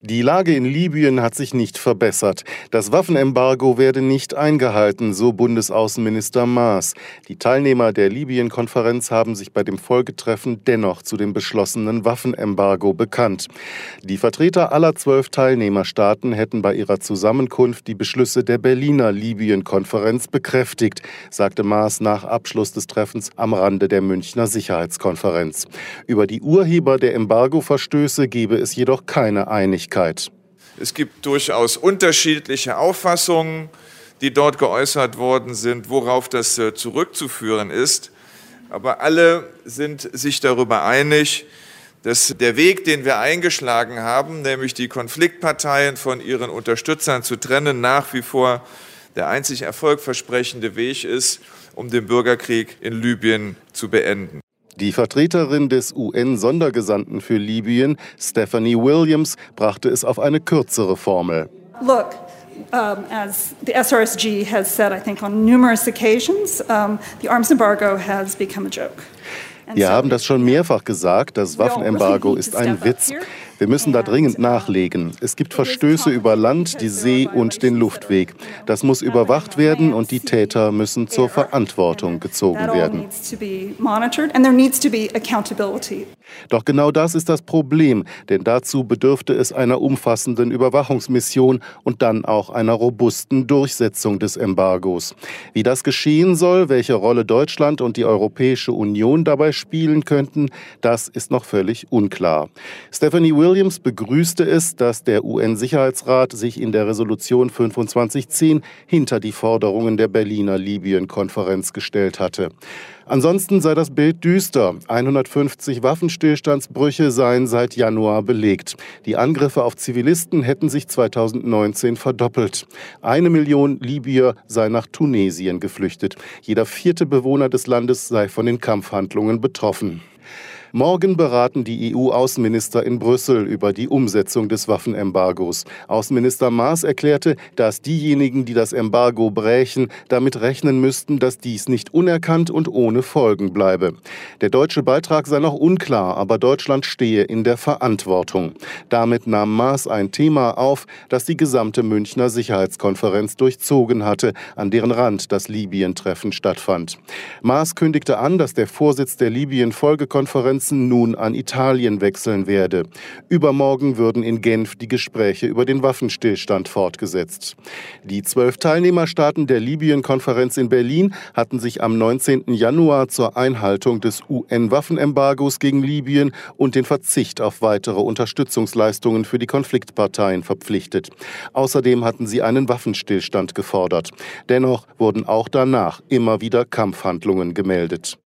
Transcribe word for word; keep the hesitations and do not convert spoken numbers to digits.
Die Lage in Libyen hat sich nicht verbessert. Das Waffenembargo werde nicht eingehalten, so Bundesaußenminister Maas. Die Teilnehmer der Libyen-Konferenz haben sich bei dem Folgetreffen dennoch zu dem beschlossenen Waffenembargo bekannt. Die Vertreter aller zwölf Teilnehmerstaaten hätten bei ihrer Zusammenkunft die Beschlüsse der Berliner Libyen-Konferenz bekräftigt, sagte Maas nach Abschluss des Treffens am Rande der Münchner Sicherheitskonferenz. Über die Urheber der Embargo-Verstöße gebe es jedoch keine Einigkeit. Es gibt durchaus unterschiedliche Auffassungen, die dort geäußert worden sind, worauf das zurückzuführen ist. Aber alle sind sich darüber einig, dass der Weg, den wir eingeschlagen haben, nämlich die Konfliktparteien von ihren Unterstützern zu trennen, nach wie vor der einzig erfolgversprechende Weg ist, um den Bürgerkrieg in Libyen zu beenden. Die Vertreterin des U N-Sondergesandten für Libyen, Stephanie Williams, brachte es auf eine kürzere Formel. Look, um, as the S R S G has said, I think on numerous occasions, um, the arms embargo has become a joke. Wir haben das schon mehrfach gesagt, das Waffenembargo ist ein Witz. Wir müssen da dringend nachlegen. Es gibt Verstöße über Land, die See und den Luftweg. Das muss überwacht werden und die Täter müssen zur Verantwortung gezogen werden. Doch genau das ist das Problem, denn dazu bedürfte es einer umfassenden Überwachungsmission und dann auch einer robusten Durchsetzung des Embargos. Wie das geschehen soll, welche Rolle Deutschland und die Europäische Union dabei spielen könnten, das ist noch völlig unklar. Stephanie Williams begrüßte es, dass der U N-Sicherheitsrat sich in der Resolution fünfundzwanzig zehn hinter die Forderungen der Berliner Libyen-Konferenz gestellt hatte. Ansonsten sei das Bild düster. hundertfünfzig Waffenstillstandsbrüche seien seit Januar belegt. Die Angriffe auf Zivilisten hätten sich zweitausendneunzehn verdoppelt. Eine Million Libyer sei nach Tunesien geflüchtet. Jeder vierte Bewohner des Landes sei von den Kampfhandlungen betroffen. Morgen beraten die E U-Außenminister in Brüssel über die Umsetzung des Waffenembargos. Außenminister Maas erklärte, dass diejenigen, die das Embargo brächen, damit rechnen müssten, dass dies nicht unerkannt und ohne Folgen bleibe. Der deutsche Beitrag sei noch unklar, aber Deutschland stehe in der Verantwortung. Damit nahm Maas ein Thema auf, das die gesamte Münchner Sicherheitskonferenz durchzogen hatte, an deren Rand das Libyen-Treffen stattfand. Maas kündigte an, dass der Vorsitz der Libyen-Folgekonferenz nun an Italien wechseln werde. Übermorgen würden in Genf die Gespräche über den Waffenstillstand fortgesetzt. Die zwölf Teilnehmerstaaten der Libyen-Konferenz in Berlin hatten sich am neunzehnten Januar zur Einhaltung des U N-Waffenembargos gegen Libyen und den Verzicht auf weitere Unterstützungsleistungen für die Konfliktparteien verpflichtet. Außerdem hatten sie einen Waffenstillstand gefordert. Dennoch wurden auch danach immer wieder Kampfhandlungen gemeldet.